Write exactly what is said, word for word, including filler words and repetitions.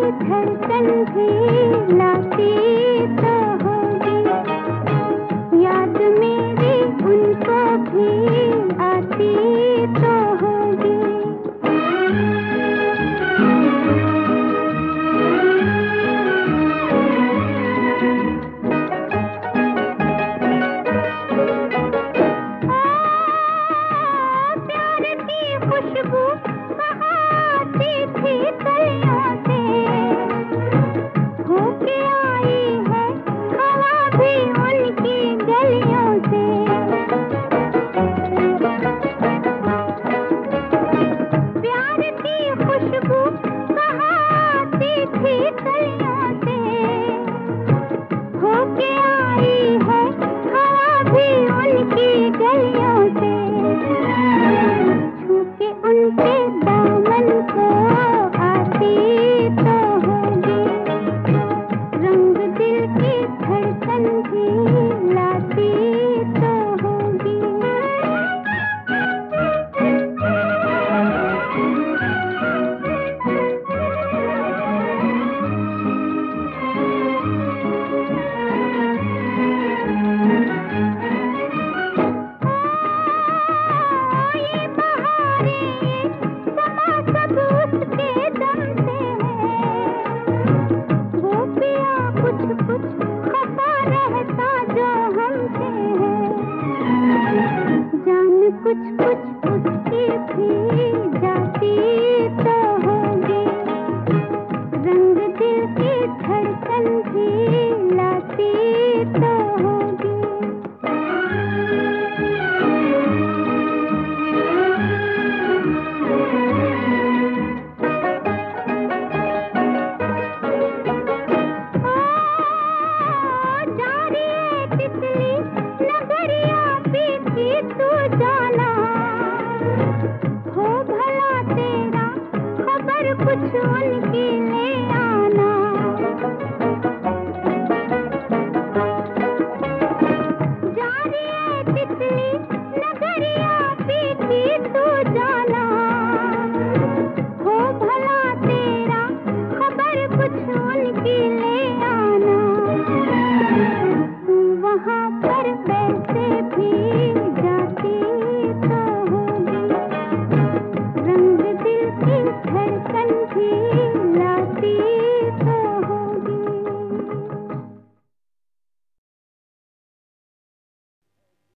धड़कन भी लाती तो होगी, याद मेरी उनको भी आती तो होगी। प्यार की खुशबू बहाती थी कलियों से, होके आई है हवा भी उनकी गलियों से। प्यार की खुशबू बहाती थी कलियों से, होके आई है हवा भी उनकी गलियों से। छूके उनके दामन को आती तो होगी, रंग दिल की धड़कन भी लाती तो होगी। ये बहारें समा सब उसके दम से है, वो पिया कुछ कुछ खफा रहता जो हमसे है। जान कुछ कुछ उसकी भी जाती तो होगी, रंग दिल की धड़कन भी लाती तो होगी। जा रही है तितली नगरिया पीछे तू जाना, हो भला तेरा खबर कुछ उनकी ले आना। जा रही है तितली नगरिया पीछे तू जाना, हो भला तेरा खबर कुछ